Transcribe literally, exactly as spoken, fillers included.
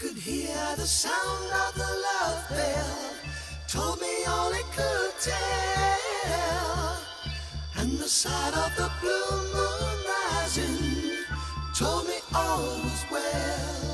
could hear the sound of the love bell, told me all it could tell. And the sight of the blue moon rising told me all was well.